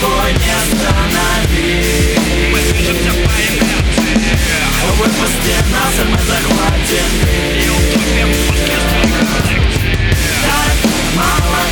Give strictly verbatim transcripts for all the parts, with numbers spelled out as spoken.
тобой не остановить. Мы движемся по инерции. Выпусти нас, и мы захватим мир. И утопим в подкастах лекции. Так мало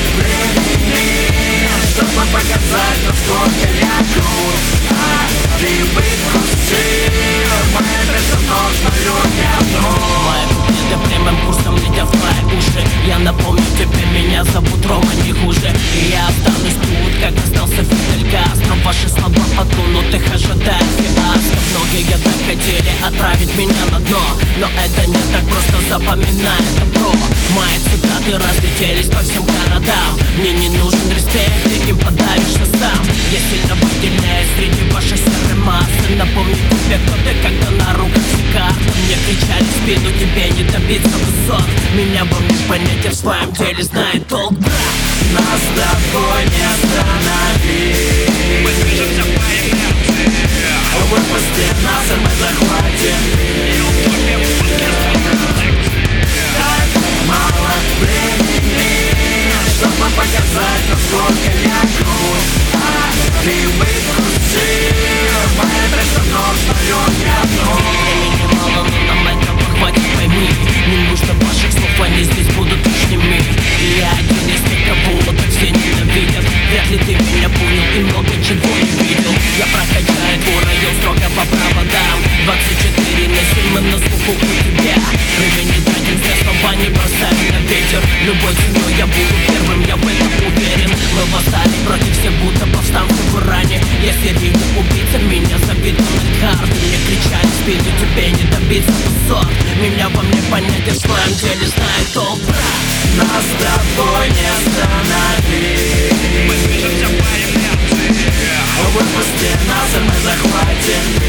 времени, чтобы показать, насколько я крут. А ты выкуси мои присуточную говну. Мои победы прямым курсом летят в твои уши. Я напомню тебе, меня зовут Рома, не хуже. И я останусь тут, как остался Фидель Кастро. Ваши слова потонут, их ожидает фиаско. Многие так хотели отправить меня на дно, но это не так просто, запоминай это, бро. Мои цитаты разлетелись по всем городам. Мне не нужен респект, ты им подавишься сам. Я сильно выделяюсь среди вашей серой массы. Напомню тебе, кто ты, когда на руках все карты. Мне кричали в спину, тебе не добиться высот. Меня вам не понять, я в своем деле знаю толк, брат. Нас с тобой не остановить. Мы движемся по инерции. Выпусти нас, и мы захватим мир. И утопим в подкастах лекции. Так мало времени, чтобы показать, насколько я крут. А ты выкуси мои присуточную говну. Времени мало, но нам этого хватит, пойми. Не нужно ваших слов, они здесь будут лишними. И я один из тех, кого так все ненавидят. Вряд ли ты меня понял и много чего не видел. Я прокачаю твой район строго по проводам. Двадцать четыре на семь, мы на слуху у тебя. Время не тратим, зря слова не бросаем на ветер. Любой ценой я буду первым, я в этом уверен. Мы восстали против всех, будто повстанцы в Иране. Я серийный убийца, меня зовут Дональд Хард. Мне кричали в спину, тебе не добиться высот. Меня вам не понять, я в своем деле знаю толк, брат. Нас с тобой не остановить. Мы движемся по инерции. Выпусти нас, и мы захватим